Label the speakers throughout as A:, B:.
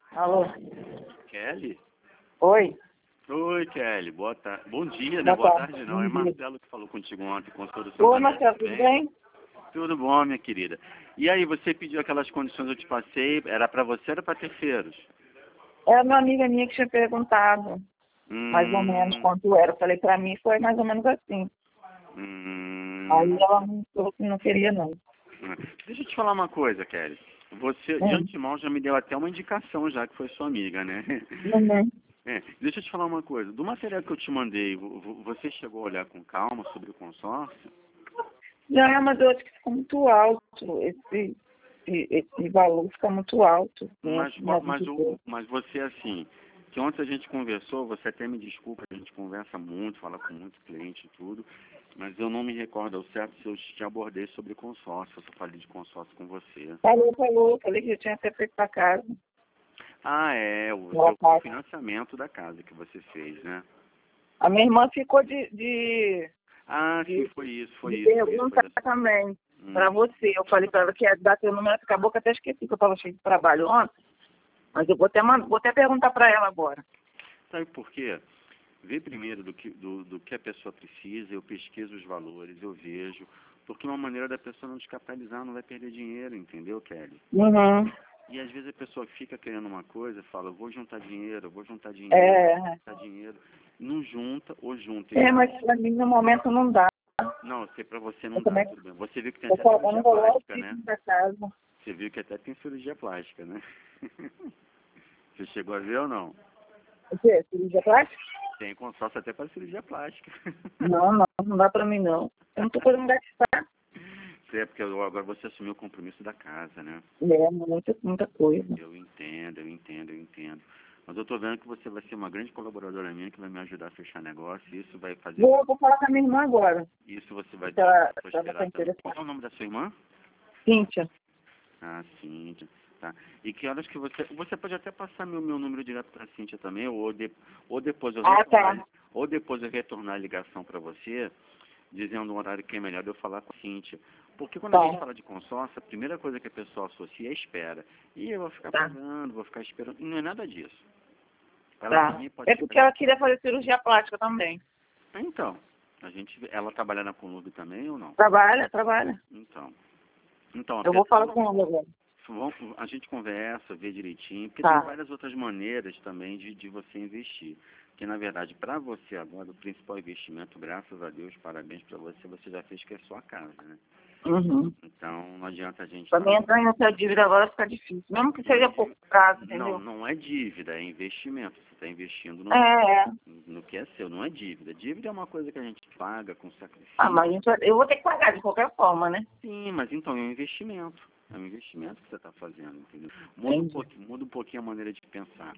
A: Alô?
B: Kelly?
A: Oi?
B: Oi, Kelly. Boa tarde. Bom dia, né?
A: Boa
B: Boa
A: tarde.
B: tarde não.
A: Bom
B: É
A: dia.
B: Marcelo que falou contigo ontem, consultor do
A: Oi,
B: Santander.
A: Marcelo, tudo bem?
B: Tudo bom, minha querida. E aí, você pediu aquelas condições que eu te passei, era pra você ou era pra terceiros?
A: É uma amiga minha que tinha perguntado mais ou menos
B: Hum,
A: quanto era. Eu falei, pra mim foi mais ou menos assim. Aí
B: hum.
A: ela não falou que não queria, não.
B: Deixa eu te falar uma coisa, Kelly. Você, de
A: Hum.
B: antemão, já me deu até uma indicação, já que foi sua amiga, né?
A: Uhum.
B: Deixa eu te falar uma coisa. Do material que eu te mandei, você chegou a olhar com calma sobre o consórcio?
A: Já, mas eu acho que fica muito alto. Esse valor fica muito alto.
B: Mas,
A: Né?
B: mas você, assim, que ontem a gente conversou, você até me desculpa, a gente conversa muito, fala com muito cliente e tudo, mas eu não me recordo ao certo se eu te abordei sobre consórcio, se eu falei de consórcio com você.
A: Falou. Falei que já tinha até feito pra casa.
B: Ah, é, o
A: Ela
B: seu
A: tá.
B: financiamento da casa que você fez, né?
A: A minha irmã ficou de
B: Ah, sim, foi isso,
A: de
B: foi
A: perguntar
B: isso.
A: também
B: Hum.
A: para você. Eu falei para ela que ia dar teu número, acabou que até esqueci que eu estava cheio de trabalho ontem, mas eu vou até perguntar para ela agora.
B: Sabe por quê? Vê primeiro do que a pessoa precisa, eu pesquiso os valores, eu vejo, porque uma maneira da pessoa não descapitalizar, não vai perder dinheiro, entendeu, Kelly?
A: Uhum.
B: E às vezes a pessoa fica querendo uma coisa, fala, vou juntar dinheiro, vou juntar
A: É,
B: dinheiro. Não junta ou junta.
A: mas para mim no momento não dá.
B: Não, se pra você
A: Eu
B: não dá,
A: também
B: tudo bem. Você viu que tem
A: estou
B: até
A: pagando
B: cirurgia
A: um valor
B: plástica, né?
A: altíssimo para casa.
B: Você viu que até tem cirurgia plástica, né? Você chegou a ver ou não?
A: O quê? Cirurgia plástica?
B: Tem consórcio até para cirurgia plástica.
A: Não dá para mim não. Eu não estou podendo gastar.
B: É porque agora você assumiu o compromisso da casa, né?
A: É, muita coisa.
B: Eu entendo. Mas eu tô vendo que você vai ser uma grande colaboradora minha que vai me ajudar a fechar negócio. E isso vai fazer.
A: Vou falar com a minha irmã agora.
B: Isso você vai
A: Se
B: ter
A: ela está
B: prosperar também. Qual
A: interessada.
B: é o nome da sua irmã?
A: Cíntia.
B: Ah, Cíntia. Tá. E que horas que você. Você pode até passar meu número direto para a Cíntia também, ou depois eu
A: Ah,
B: retornar,
A: tá.
B: ou depois eu retornar a ligação para você, dizendo um horário que é melhor de eu falar com a Cíntia. Porque quando a gente
A: Tá.
B: fala de consórcio, a primeira coisa que a pessoa associa é espera. E eu vou ficar
A: Tá.
B: pagando, vou ficar esperando. E não é nada disso. Ela
A: Tá.
B: também pode
A: É porque
B: esperar.
A: ela queria fazer cirurgia plástica também.
B: Então, ela trabalha na Conlube também ou não?
A: Trabalha.
B: Então,
A: Eu vou falar com ela agora.
B: a gente conversa, vê direitinho, porque tem
A: Tá.
B: várias outras maneiras também de você investir. Que, na verdade, para você agora, o principal investimento, graças a Deus, parabéns para você, você já fez que é a sua casa, né?
A: Uhum.
B: Então, não adianta a gente...
A: Pra mim entrar nessa dívida agora fica difícil. Mesmo que seja pouco prazo, entendeu?
B: Não é dívida, é investimento. Você está investindo
A: É.
B: no que é seu, não é dívida. Dívida é uma coisa que a gente paga com
A: Ah,
B: sacrifício.
A: mas eu vou ter que pagar de qualquer forma, né?
B: Sim, mas então é um investimento. É um investimento que você está fazendo, entendeu?
A: Entendi.
B: Muda um pouquinho a maneira de pensar.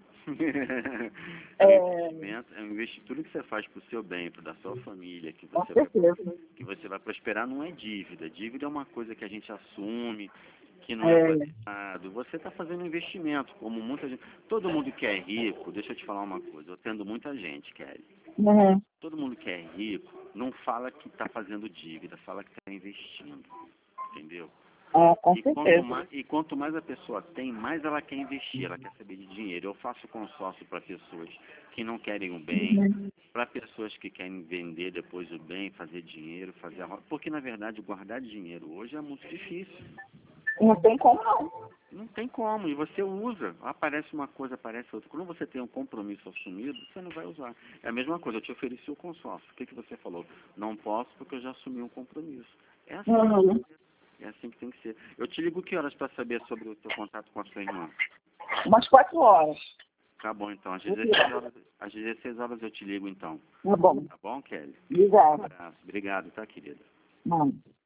A: É,
B: É um investimento. Tudo que você faz para o seu bem, para da sua família,
A: com certeza.
B: que você vai prosperar, não é dívida. Dívida é uma coisa que a gente assume, que não é
A: É.
B: planejado. Você está fazendo um investimento, como muita gente. Todo mundo que é rico, deixa eu te falar uma coisa, eu tendo muita gente, Kelly.
A: Uhum.
B: Todo mundo que é rico não fala que está fazendo dívida, fala que está investindo. Entendeu?
A: Ah, com certeza.
B: E quanto mais a pessoa tem, mais ela quer investir, ela quer saber de dinheiro. Eu faço consórcio para pessoas que não querem o bem,
A: Uhum.
B: para pessoas que querem vender depois o bem, fazer dinheiro, fazer a roda. Porque, na verdade, guardar dinheiro hoje é muito difícil.
A: Não tem como não.
B: Não tem como. E você usa. Aparece uma coisa, aparece outra. Quando você tem um compromisso assumido, você não vai usar. É a mesma coisa. Eu te ofereci o consórcio. O que você falou? Não posso porque eu já assumi um compromisso. É assim.
A: Uhum.
B: É assim que tem que ser. Eu te ligo que horas para saber sobre o seu contato com a sua irmã?
A: Umas 4 horas.
B: Tá bom, então. Às 16 horas eu te ligo, então.
A: Tá bom.
B: Tá bom, Kelly? Um
A: Obrigada.
B: abraço. Obrigado, tá, querida?
A: Não.